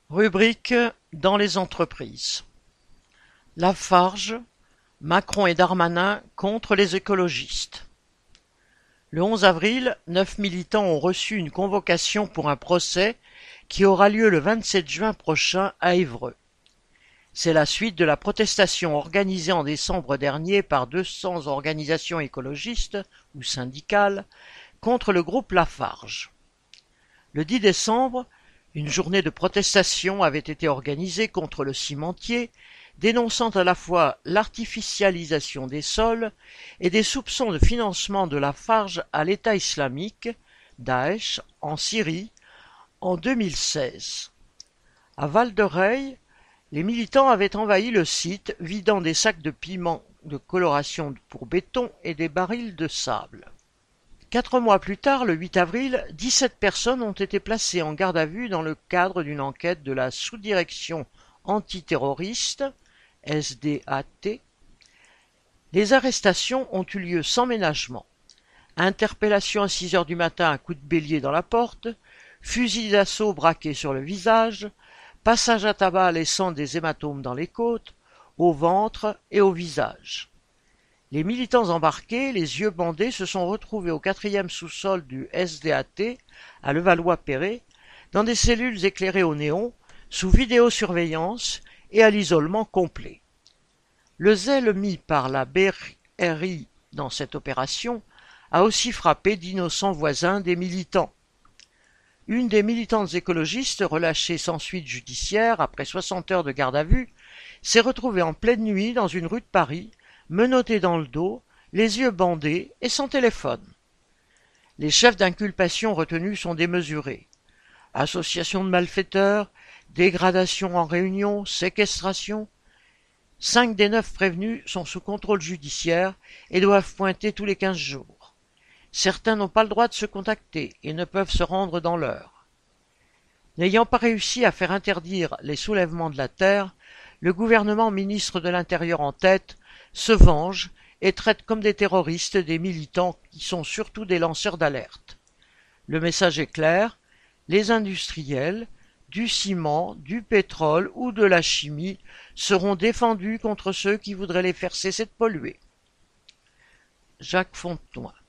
Rubrique dans les entreprises. Lafarge, Macron et Darmanin contre les écologistes. Le 11 avril, 9 militants ont reçu une convocation pour un procès qui aura lieu le 27 juin prochain à Évreux. C'est la suite de la protestation organisée en décembre dernier par 200 organisations écologistes ou syndicales contre le groupe Lafarge. Le 10 décembre, une journée de protestation avait été organisée contre le cimentier, dénonçant à la fois l'artificialisation des sols et des soupçons de financement de Lafarge à l'État islamique, Daesh, en Syrie, en 2016. À Val-de-Reuil, les militants avaient envahi le site, vidant des sacs de piment de coloration pour béton et des barils de sable. 4 mois plus tard, le 8 avril, 17 personnes ont été placées en garde à vue dans le cadre d'une enquête de la sous-direction antiterroriste, SDAT. Les arrestations ont eu lieu sans ménagement. Interpellation à 6 heures du matin à coups de bélier dans la porte, fusil d'assaut braqué sur le visage, passage à tabac laissant des hématomes dans les côtes, au ventre et au visage. Les militants embarqués, les yeux bandés, se sont retrouvés au 4e sous-sol du SDAT, à Levallois-Perret, dans des cellules éclairées au néon, sous vidéosurveillance et à l'isolement complet. Le zèle mis par la BRI dans cette opération a aussi frappé d'innocents voisins des militants. Une des militantes écologistes, relâchée sans suite judiciaire après 60 heures de garde à vue, s'est retrouvée en pleine nuit dans une rue de Paris, menottée dans le dos, les yeux bandés et sans téléphone. Les chefs d'inculpation retenus sont démesurés. Association de malfaiteurs, dégradation en réunion, séquestration. 5 des 9 prévenus sont sous contrôle judiciaire et doivent pointer tous les 15 jours. Certains n'ont pas le droit de se contacter et ne peuvent se rendre dans l'heure. N'ayant pas réussi à faire interdire les soulèvements de la terre, le gouvernement, ministre de l'Intérieur en tête, se venge et traite comme des terroristes des militants qui sont surtout des lanceurs d'alerte. Le message est clair, les industriels, du ciment, du pétrole ou de la chimie seront défendus contre ceux qui voudraient les faire cesser de polluer. Jacques Fontenoy.